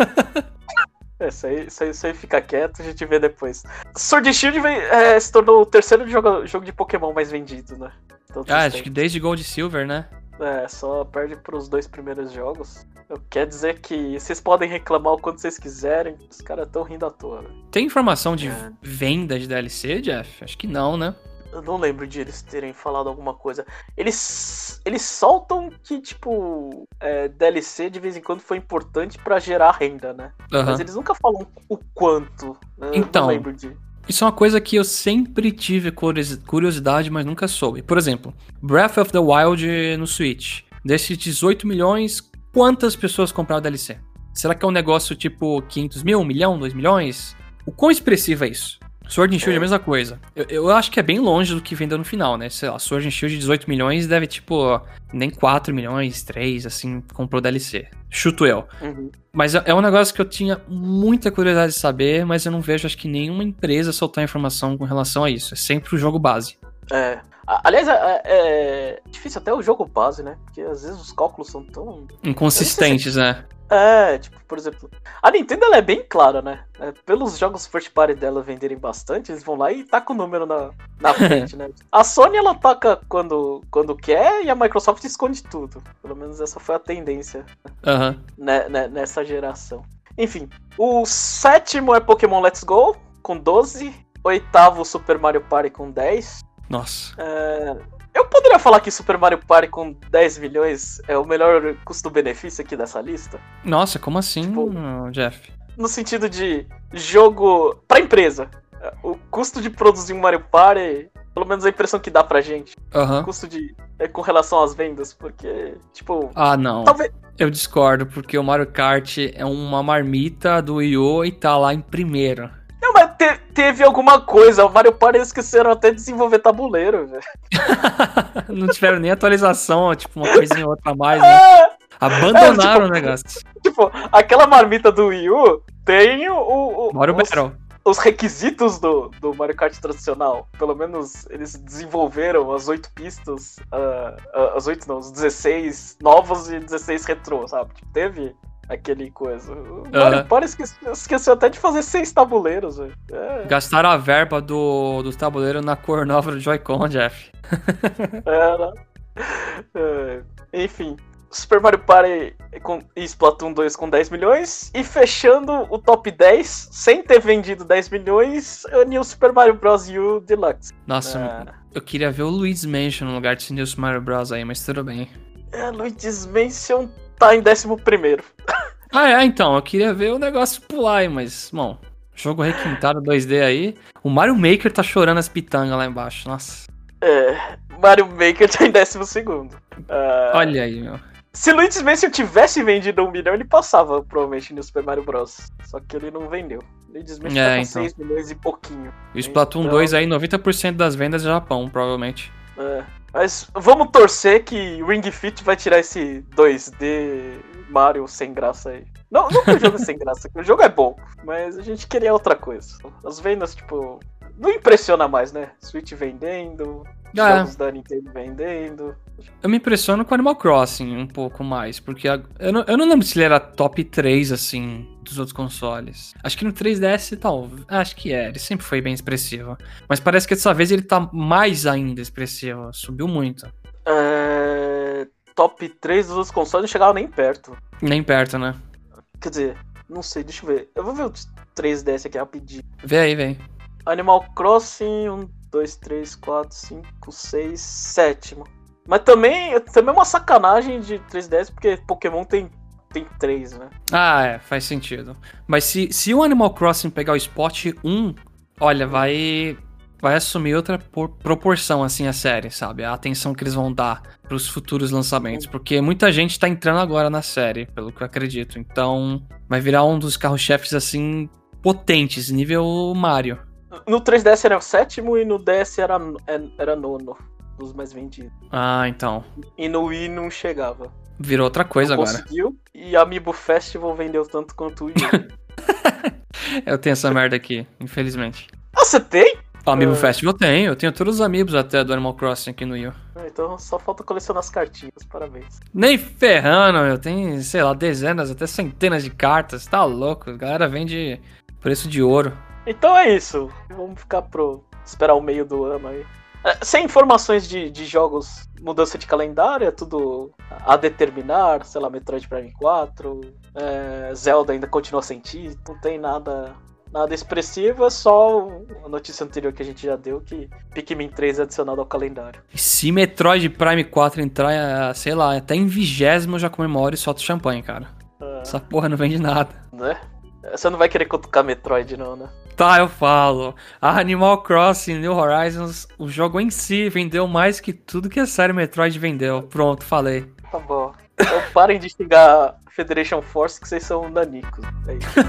É, isso aí, isso, aí, isso aí fica quieto, a gente vê depois. Sword and Shield vem, é, se tornou o terceiro jogo, jogo de Pokémon mais vendido, né?
Todos ah, acho que desde Gold e Silver, né?
É, só perde pros dois primeiros jogos. Quer dizer que vocês podem reclamar o quanto vocês quiserem, os caras tão rindo à toa. Né?
Tem informação de é. venda de D L C, Jeff? Acho que não, né?
Eu não lembro de eles terem falado alguma coisa. Eles, eles soltam que, tipo, é, D L C de vez em quando foi importante pra gerar renda, né? Uhum. Mas eles nunca falam o quanto. Eu
então,
não lembro de...
isso é uma coisa que eu sempre tive curiosidade, mas nunca soube. Por exemplo, Breath of the Wild no Switch. Desses dezoito milhões, quantas pessoas compraram D L C? Será que é um negócio tipo quinhentos mil, um milhão, dois milhões? O quão expressivo é isso? Sword and Shield é a mesma coisa. Eu, eu acho que é bem longe do que vendeu no final, né? Sei lá, Sword and Shield de dezoito milhões deve, tipo, nem quatro milhões, três, assim, comprou D L C. Chuto eu.
Uhum.
Mas é um negócio que eu tinha muita curiosidade de saber, mas eu não vejo, acho que nenhuma empresa soltar informação com relação a isso. É sempre o jogo base.
É. Aliás, é, é difícil até o jogo base, né? Porque às vezes os cálculos são tão...
inconsistentes, se... né?
É, tipo, por exemplo... A Nintendo, ela é bem clara, né? É, pelos jogos first party dela venderem bastante, eles vão lá e tacam o número na, na frente, né? A Sony, ela taca quando, quando quer e a Microsoft esconde tudo. Pelo menos essa foi a tendência
uhum.
né, né, nessa geração. Enfim, o sétimo é Pokémon Let's Go, com doze. Oitavo, Super Mario Party, com dez.
Nossa.
É, Eu poderia falar que Super Mario Party com dez milhões é o melhor custo-benefício aqui dessa lista?
Nossa, como assim, tipo, Jeff?
No sentido de jogo pra empresa. O custo de produzir um Mario Party, pelo menos a impressão que dá pra gente.
Uhum.
O custo de... É com relação às vendas, porque, tipo...
Ah, não.
Talvez...
Eu discordo, porque o Mario Kart é uma marmita do Wii U e tá lá em primeiro.
Não, mas te, teve alguma coisa. O Mario Party esqueceram até de desenvolver tabuleiro, velho.
Não tiveram nem atualização, tipo, uma coisinha ou outra a mais, né? Abandonaram é, tipo, o negócio.
Tipo, aquela marmita do Wii U tem o... o
Mario
os,
Battle.
Os requisitos do, do Mario Kart tradicional. Pelo menos eles desenvolveram as oito pistas, uh, as oito não, os dezesseis novos e dezesseis retrô, sabe? Tipo, teve aquele coisa. O uh-huh. Mario Party esqueceu, esqueceu até de fazer seis tabuleiros, velho. É.
Gastaram a verba do, do tabuleiro na cor nova do Joy-Con, Jeff.
Era. É, enfim. Super Mario Party com, e Splatoon dois com dez milhões. E fechando o top dez, sem ter vendido dez milhões, o New Super Mario Bros. U Deluxe.
Nossa, é. eu queria ver o Luigi's Mansion no lugar desse New Super Mario Bros. Aí, mas tudo bem.
É, Luigi's Mansion tá em décimo primeiro.
Ah, é, então, eu queria ver o negócio pular aí, mas, bom, jogo requintado dois D aí. O Mario Maker tá chorando as pitangas lá embaixo, nossa.
É, Mario Maker tá em décimo segundo. Uh...
Olha aí, meu.
Se Luigi's Mansion tivesse vendido um milhão, ele passava, provavelmente, no Super Mario Bros. Só que ele não vendeu. Luigi's Mansion é, tá com então. seis milhões e pouquinho.
E o Splatoon então... dois aí, noventa por cento das vendas é Japão, provavelmente.
É, mas vamos torcer que Ring Fit vai tirar esse dois D Mario sem graça aí. Não, não que o jogo é sem graça, que o jogo é bom, mas a gente queria outra coisa. As vendas, tipo, não impressiona mais, né? Switch vendendo...
Ah,
jogos da Nintendo vendendo.
Eu me impressiono com Animal Crossing um pouco mais, porque a, eu, não, eu não lembro se ele era top três, assim, dos outros consoles. Acho que no três D S tal, acho que é, ele sempre foi bem expressivo. Mas parece que dessa vez ele tá mais ainda expressivo, subiu muito.
É... Top três dos outros consoles não chegava nem perto.
Nem perto, né?
Quer dizer, não sei, deixa eu ver. Eu vou ver o três D S aqui rapidinho.
Vê aí, vem.
Animal Crossing, um, dois, três, quatro, cinco, seis, sétimo. Mas também, também é uma sacanagem de três D S, porque Pokémon tem, tem três, né?
Ah, é, faz sentido. Mas se, se o Animal Crossing pegar o Spot um, olha, vai, vai assumir outra por, proporção, assim, a série, sabe? A atenção que eles vão dar pros futuros lançamentos. Porque muita gente tá entrando agora na série, pelo que eu acredito. Então, vai virar um dos carro-chefes, assim, potentes, nível Mario.
No três D S era o sétimo e no D S era, era nono dos mais vendidos.
Ah, então.
E no Wii não chegava.
Virou outra coisa
não
agora.
Conseguiu, e a Amiibo Festival vendeu tanto quanto o Wii.
Eu tenho essa merda aqui, infelizmente.
Ah, você tem?
O Amiibo uh... Festival eu tenho, eu tenho todos os amigos até do Animal Crossing aqui no Wii.
Ah, então só falta colecionar as cartinhas, parabéns.
Nem ferrando, eu tenho, sei lá, dezenas, até centenas de cartas, tá louco, a galera vende preço de ouro.
Então é isso, vamos ficar pro esperar o meio do ano aí. É, sem informações de, de jogos, mudança de calendário, é tudo a determinar, sei lá, Metroid Prime quatro, é, Zelda ainda continua sem título, não tem nada, nada expressivo, é só a notícia anterior que a gente já deu, que Pikmin três é adicionado ao calendário.
E se Metroid Prime quatro entrar, sei lá, até em vigésimo eu já comemoro e solto champanhe, cara. É. Essa porra não vende nada.
Né? Você não vai querer cutucar Metroid não, né?
Tá, eu falo. A Animal Crossing New Horizons, o jogo em si vendeu mais que tudo que a série Metroid vendeu. Pronto, falei.
Tá bom. Então parem de xingar Federation Force que vocês são nanicos. É isso.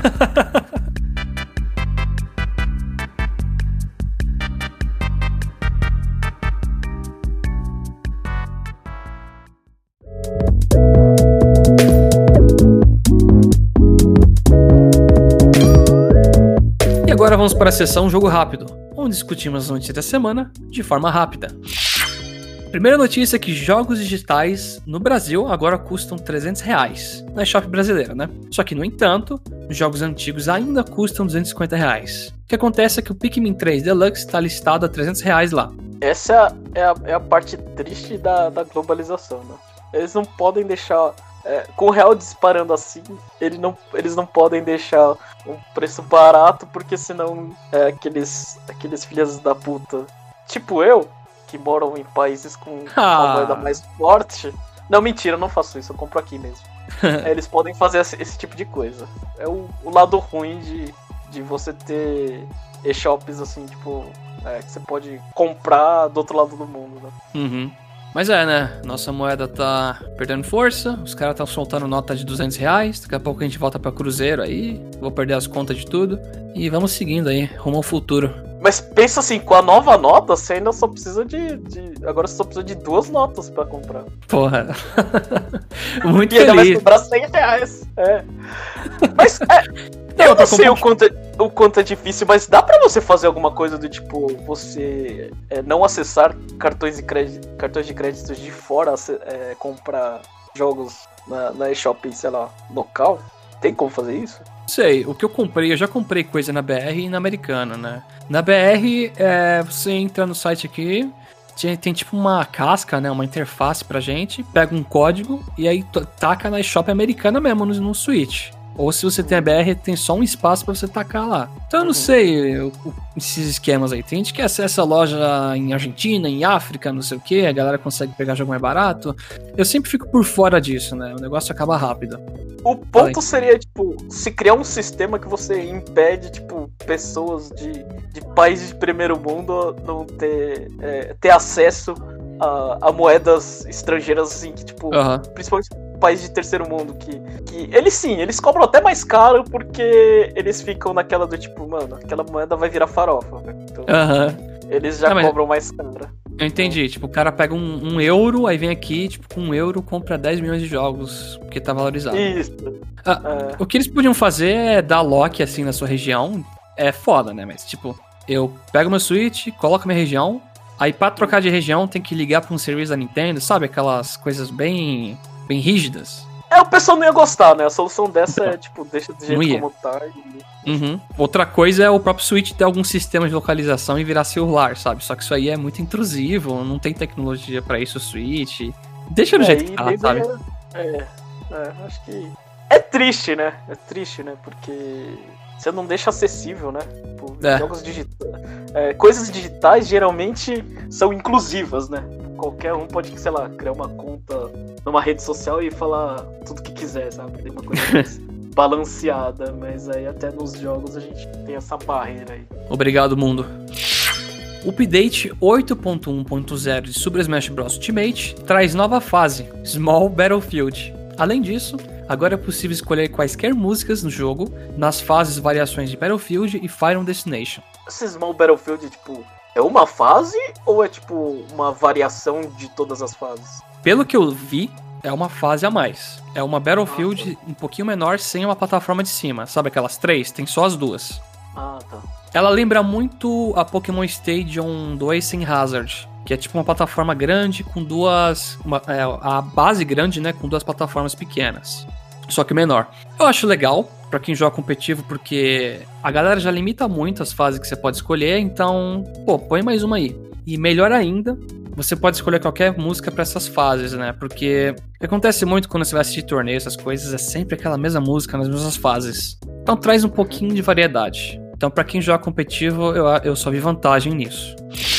E agora vamos para a sessão Jogo Rápido, onde discutimos as notícias da semana de forma rápida. Primeira notícia é que jogos digitais no Brasil agora custam trezentos reais, na eShop brasileira, né? Só que, no entanto, os jogos antigos ainda custam duzentos e cinquenta reais. O que acontece é que o Pikmin três Deluxe está listado a trezentos reais lá.
Essa é a, é a parte triste da, da globalização, né? Eles não podem deixar... É, com o real disparando assim, ele não, eles não podem deixar um preço barato, porque senão é, aqueles, aqueles filhos da puta, tipo eu, que moram em países com
Ah.
uma moeda mais forte. Não, mentira, eu não faço isso, eu compro aqui mesmo. É, eles podem fazer esse, esse tipo de coisa. É o, o lado ruim de, de você ter e-shops assim, tipo, é, que você pode comprar do outro lado do mundo, né?
Uhum. Mas é, né? Nossa moeda tá perdendo força, os caras estão soltando nota de duzentos reais, daqui a pouco a gente volta pra cruzeiro aí, vou perder as contas de tudo, e vamos seguindo aí, rumo ao futuro.
Mas pensa assim, com a nova nota, você ainda só precisa de... de agora você só precisa de duas notas pra comprar.
Porra. Muito
E ainda vai
feliz.
sobrar cem reais. É. Mas é... Eu não sei o quanto, é, o quanto é difícil, mas dá pra você fazer alguma coisa do tipo, você é, não acessar cartões de crédito, cartões de créditos de fora, é, comprar jogos na, na eShop, sei lá, local? Tem como fazer isso?
Sei, o que eu comprei, eu já comprei coisa na B R e na Americana, né? Na B R, é, você entra no site aqui, tem, tem tipo uma casca, né? Uma interface pra gente, pega um código e aí t- taca na eShop Americana mesmo, no, no Switch. Ou se você tem a B R, tem só um espaço pra você tacar lá. Então eu não sei eu, esses esquemas aí. Tem gente que acessa a loja em Argentina, em África, não sei o que, a galera consegue pegar jogo mais barato. Eu sempre fico por fora disso, né? O negócio acaba rápido.
O ponto seria, tipo, se criar um sistema que você impede, tipo, pessoas de, de países de primeiro mundo não ter, é, ter acesso a, a moedas estrangeiras, assim, que, tipo,
Uhum.
principalmente países de terceiro mundo, que, que eles sim, eles cobram até mais caro porque eles ficam naquela do tipo, mano, aquela moeda vai virar farofa, né? Então,
Aham.
eles já
Ah, mas-
cobram mais caro.
Eu entendi, tipo, o cara pega um, um euro, aí vem aqui, tipo, com um euro compra dez milhões de jogos, porque tá valorizado.
Isso.
Ah,
É.
O que eles podiam fazer é dar lock, assim, na sua região, é foda, né? Mas, tipo, eu pego meu Switch, coloco minha região, aí pra trocar de região tem que ligar pra um serviço da Nintendo, sabe? Aquelas coisas bem, bem rígidas.
É, o pessoal não ia gostar, né? A solução dessa é, tipo, deixa do
Não
jeito
ia.
como tá e...
Uhum. Outra coisa é o próprio Switch ter algum sistema de localização e virar celular, sabe? Só que isso aí é muito intrusivo, não tem tecnologia pra isso o Switch. Deixa do
É,
jeito
e
que tá,
nego
sabe?
ia- É, é, acho que... É triste, né? É triste, né? Porque você não deixa acessível, né? Tipo,
É.
jogos digitais... É, coisas digitais geralmente são inclusivas, né? Qualquer um pode, sei lá, criar uma conta numa rede social e falar tudo que quiser, sabe? Tem uma coisa mais balanceada, mas aí até nos jogos a gente tem essa barreira aí.
Obrigado, mundo. O update oito ponto um ponto zero de Super Smash Bros. Ultimate traz nova fase, Small Battlefield. Além disso, agora é possível escolher quaisquer músicas no jogo, nas fases variações de Battlefield e Final Destination.
Esse Small Battlefield, tipo, é uma fase ou é tipo uma variação de todas as fases?
Pelo que eu vi, é uma fase a mais. É uma Battlefield um pouquinho menor sem uma plataforma de cima. Sabe aquelas três? Tem só as duas.
Ah, tá.
Ela lembra muito a Pokémon Stadium do Ace Hazard, que é tipo uma plataforma grande com duas... Uma, é, a base grande, né, com duas plataformas pequenas. Só que menor. Eu acho legal pra quem joga competitivo, porque a galera já limita muito as fases que você pode escolher, então, pô, põe mais uma aí. E melhor ainda, você pode escolher qualquer música pra essas fases, né? Porque o que acontece muito quando você vai assistir torneio, essas coisas, é sempre aquela mesma música nas mesmas fases. Então traz um pouquinho de variedade. Então pra quem joga competitivo, eu, eu só vi vantagem nisso.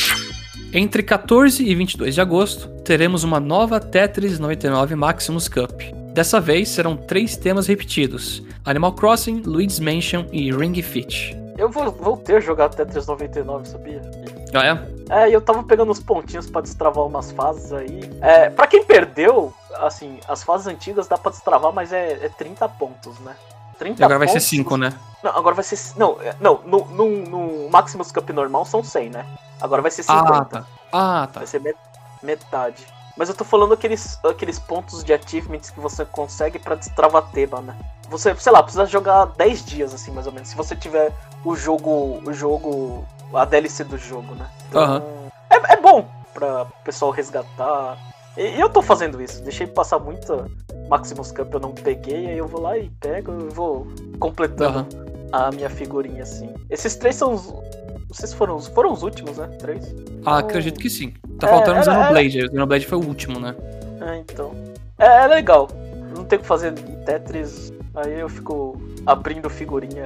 Entre quatorze e vinte e dois de agosto, teremos uma nova Tetris noventa e nove Maximus Cup. Dessa vez serão três temas repetidos: Animal Crossing, Luigi's Mansion e Ring Fit.
Eu vou, vou ter jogado Tetris noventa e nove, sabia?
Ah, é?
É, e eu tava pegando os pontinhos pra destravar umas fases aí. É, pra quem perdeu, assim, as fases antigas dá pra destravar, mas é, é trinta pontos, né? trinta
E agora vai ser
pontos.
cinco, né?
Não, agora vai ser... Não, é- não no, no, no Maximus Cup normal são cem, né? Agora vai ser cinquenta.
Ah, tá. Ah, tá.
Vai ser met- metade. Mas eu tô falando aqueles, aqueles pontos de achievements que você consegue pra destravar tema, né? Você, sei lá, precisa jogar dez dias, assim, mais ou menos. Se você tiver o jogo, o jogo, a D L C do jogo, né? Então,
Aham.
é, é bom pra o pessoal resgatar. E, e eu tô fazendo isso. Deixei passar muita Maximus Cup, eu não peguei. Aí eu vou lá e pego e vou completando
Aham.
a minha figurinha, assim. Esses três são os... Vocês foram, os- foram os últimos, né? Três?
Ah, acredito que sim. Tá
É,
faltando o
era-
Xenoblade. O Xenoblade foi o último, né?
É, então. É, é legal. Não tem o que fazer em Tetris. Aí eu fico abrindo figurinha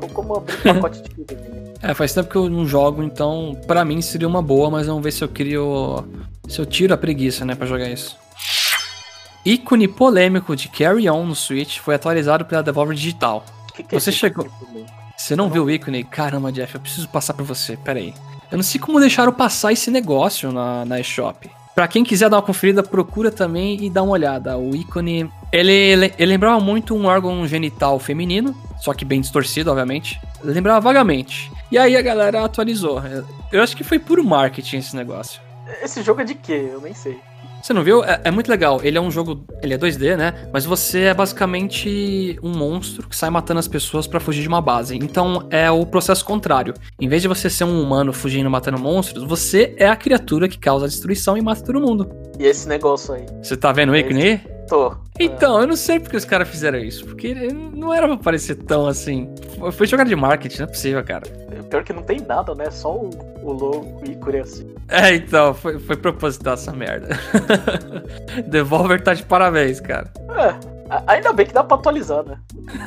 como abrir um pacote de figurinha.
É, faz tempo que eu não jogo, então pra mim seria uma boa, mas vamos ver se eu crio... Se eu tiro a preguiça, né, pra jogar isso. Ícone polêmico de Carry On no Switch foi atualizado pela Devolver Digital.
Que que é
Você
esse
chegou...
ícone?
Você não viu o ícone? Caramba, Jeff, eu preciso passar pra você, pera aí. Eu não sei como deixaram passar esse negócio na, na eShop. Pra quem quiser dar uma conferida, procura também e dá uma olhada. O ícone, ele, ele, ele lembrava muito um órgão genital feminino, só que bem distorcido, obviamente. Lembrava vagamente. E aí a galera atualizou. Eu acho que foi puro marketing esse negócio.
Esse jogo é de quê? Eu nem sei.
Você não viu? É, é muito legal. Ele é um jogo... Ele é dois D, né? Mas você é basicamente um monstro que sai matando as pessoas pra fugir de uma base. Então é o processo contrário. Em vez de você ser um humano fugindo e matando monstros, você é a criatura que causa a destruição e mata todo mundo.
E esse negócio aí?
Você tá vendo o ícone aí?
Tô.
Então, eu não sei porque os caras fizeram isso. Porque não era pra parecer tão assim. Foi jogada de marketing, não é possível, cara.
Pior que não tem nada, né? Só o, o logo, o ícone assim.
É, então, foi, foi proposital essa merda. Devolver tá de parabéns, cara.
É, ainda bem que dá pra atualizar, né?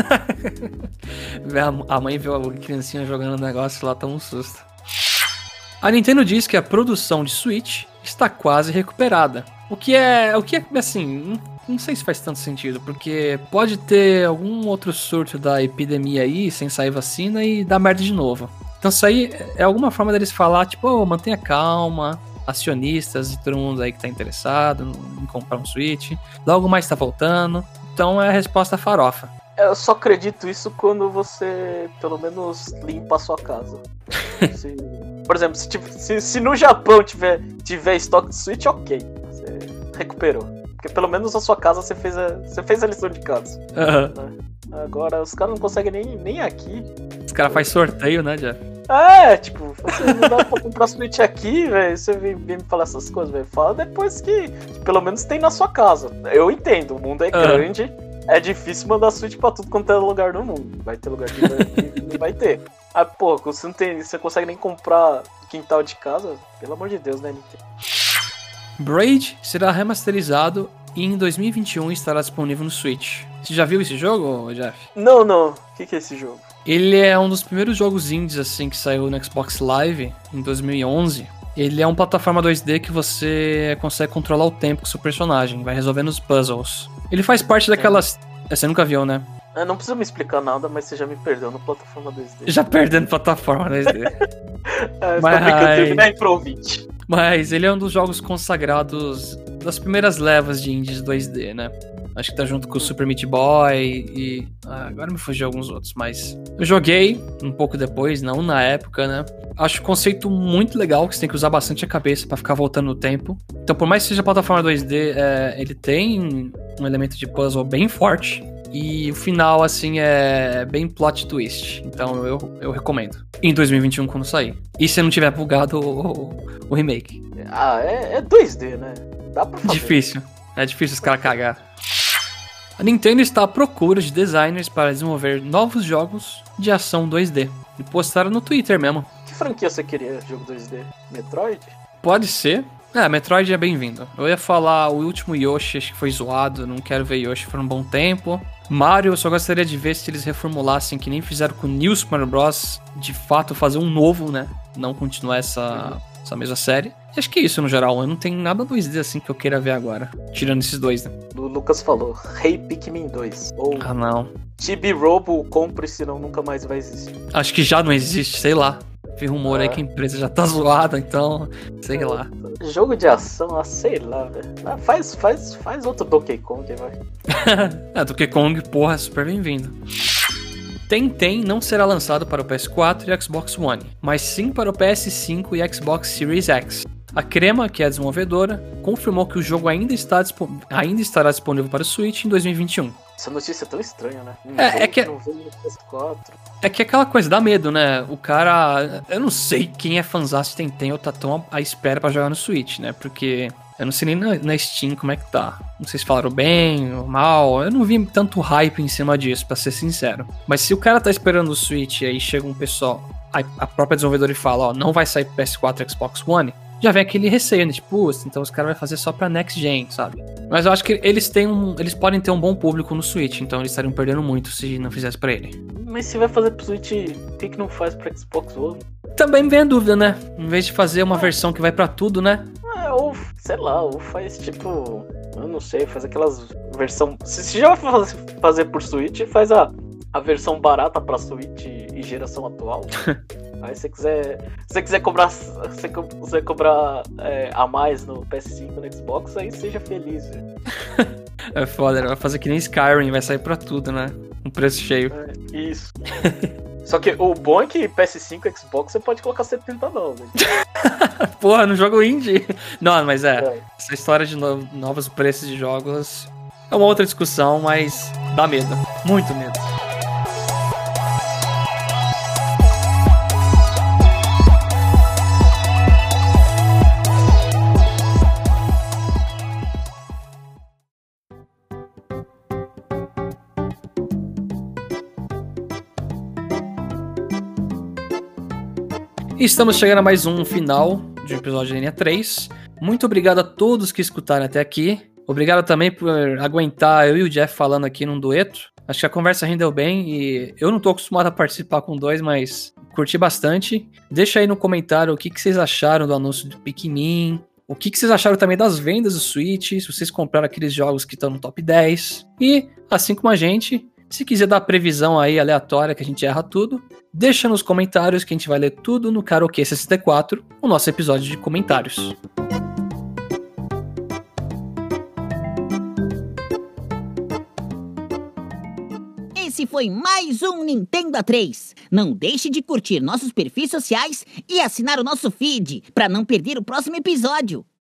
A mãe viu a criancinha jogando o negócio lá, tá um susto. A Nintendo diz que a produção de Switch está quase recuperada. O que é, o que é assim, não sei se faz tanto sentido, porque pode ter algum outro surto da epidemia aí, sem sair vacina, e dar merda de novo. Então isso aí é alguma forma deles falar, tipo, oh, mantenha calma, acionistas e todo mundo aí que tá interessado em comprar um Switch, logo mais tá voltando. Então é a resposta farofa.
Eu só acredito isso quando você, pelo menos, limpa a sua casa. se, por exemplo, se, se, se no Japão tiver, tiver estoque de Switch, ok, você recuperou. Porque pelo menos a sua casa você fez a, você fez a lição de casa.
Uhum.
Né? Agora os caras não conseguem nem, nem aqui.
Os caras fazem sorteio, né, Jeff?
É, tipo, você não dá pra comprar Switch aqui, velho. Você vem, vem me falar essas coisas, velho. Fala depois que, que pelo menos tem na sua casa. Eu entendo, o mundo é grande, uhum. É difícil mandar Switch pra tudo quanto é lugar do mundo. Vai ter lugar que não vai ter. Ah, pô, você não tem. Você consegue nem comprar quintal de casa? Pelo amor de Deus, né, Nintendo?
Braid será remasterizado e em dois mil e vinte e um estará disponível no Switch. Você já viu esse jogo, Jeff?
Não, não. O que, que é esse jogo?
Ele é um dos primeiros jogos indies assim que saiu no Xbox Live em dois mil e onze. Ele é uma plataforma dois D que você consegue controlar o tempo com seu personagem, vai resolvendo os puzzles. Ele faz parte daquelas... Você nunca viu, né?
Eu não precisa me explicar nada, mas você já me perdeu no plataforma dois D.
Já perdendo plataforma dois D.
É, mas... na Improvite.
Mas ele é um dos jogos consagrados das primeiras levas de indies dois D, né? Acho que tá junto com o Super Meat Boy e... Ah, agora me fugiu alguns outros, mas... Eu joguei um pouco depois, não na época, né? Acho o conceito muito legal, que você tem que usar bastante a cabeça pra ficar voltando no tempo. Então, por mais que seja plataforma dois D, é, ele tem um elemento de puzzle bem forte. E o final, assim, é bem plot twist. Então, eu, eu recomendo. Em dois mil e vinte e um, quando sair. E se não tiver bugado o, o remake.
Ah, é, é dois D, né? Dá pra fazer.
Difícil. É difícil os caras cagar. A Nintendo está à procura de designers para desenvolver novos jogos de ação dois D. E postaram no Twitter mesmo.
Que franquia você queria, jogo dois D? Metroid?
Pode ser. É, Metroid é bem-vindo. Eu ia falar o último Yoshi, acho que foi zoado. Não quero ver Yoshi por um bom tempo. Mario, eu só gostaria de ver se eles reformulassem, que nem fizeram com New Super Mario Bros. De fato, fazer um novo, né? Não continuar essa... Uhum. essa mesma série. E acho que é isso no geral. Eu não tenho nada dois D assim que eu queira ver agora. Tirando esses dois, né?
O Lucas falou, Hey Pikmin dois. Ou
ah, não.
Chibi Robo, compre, senão nunca mais vai existir.
Acho que já não existe, sei lá. Vi rumor é. aí que a empresa já tá zoada, então... Sei é, lá.
Jogo de ação, ah, sei lá, velho. Ah, faz, faz, faz outro Donkey Kong, vai.
É, Donkey Kong, porra, é super bem-vindo. Tentem não será lançado para o P S quatro e Xbox One, mas sim para o P S cinco e Xbox Series X. A Crema, que é a desenvolvedora, confirmou que o jogo ainda, está dispo... ainda estará disponível para o Switch em dois mil e vinte e um.
Essa notícia é tão estranha, né? Não
é,
veio,
é que...
não veio no P S quatro.
É que aquela coisa dá medo, né? O cara... Eu não sei quem é fãzaço de Tentem ou tá tão à espera para jogar no Switch, né? Porque... Eu não sei nem na, na Steam como é que tá. Não sei se falaram bem ou mal. Eu não vi tanto hype em cima disso, pra ser sincero. Mas se o cara tá esperando o Switch e aí chega um pessoal, a, a própria desenvolvedora e fala, ó, não vai sair pro P S quatro e Xbox One, já vem aquele receio, né? Tipo, então os caras vão fazer só pra Next Gen, sabe? Mas eu acho que eles têm um, eles podem ter um bom público no Switch, então eles estariam perdendo muito se não fizesse pra ele.
Mas se vai fazer pro Switch, por que, que não faz pra Xbox One?
Também me vem a dúvida, né? Em vez de fazer uma versão que vai pra tudo, né?
É, ou, sei lá, ou faz tipo... Eu não sei, faz aquelas versão... Se, se já vai fazer, fazer por Switch, faz a, a versão barata pra Switch e geração atual. Aí se você quiser, se você quiser cobrar, se você cobrar é, a mais no P S cinco, no Xbox, aí seja feliz. Véio.
É foda, vai fazer que nem Skyrim, vai sair pra tudo, né? Um preço cheio.
É, isso. Só que o bom é que P S cinco e Xbox você pode colocar setenta dólares.
Porra, no jogo indie. Não, mas é,
é.
Essa história de no, novos preços de jogos é uma outra discussão, mas dá medo. Muito medo. E estamos chegando a mais um final de um episódio de Linha três. Muito obrigado a todos que escutaram até aqui. Obrigado também por aguentar eu e o Jeff falando aqui num dueto. Acho que a conversa rendeu bem e eu não tô acostumado a participar com dois, mas curti bastante. Deixa aí no comentário o que, que vocês acharam do anúncio do Pikmin. O que, que vocês acharam também das vendas do Switch, se vocês compraram aqueles jogos que estão no top dez. E, assim como a gente, se quiser dar previsão aí aleatória que a gente erra tudo, deixa nos comentários que a gente vai ler tudo no Karaokê sessenta e quatro, o nosso episódio de comentários.
Esse foi mais um Nintendo A três. Não deixe de curtir nossos perfis sociais e assinar o nosso feed para não perder o próximo episódio.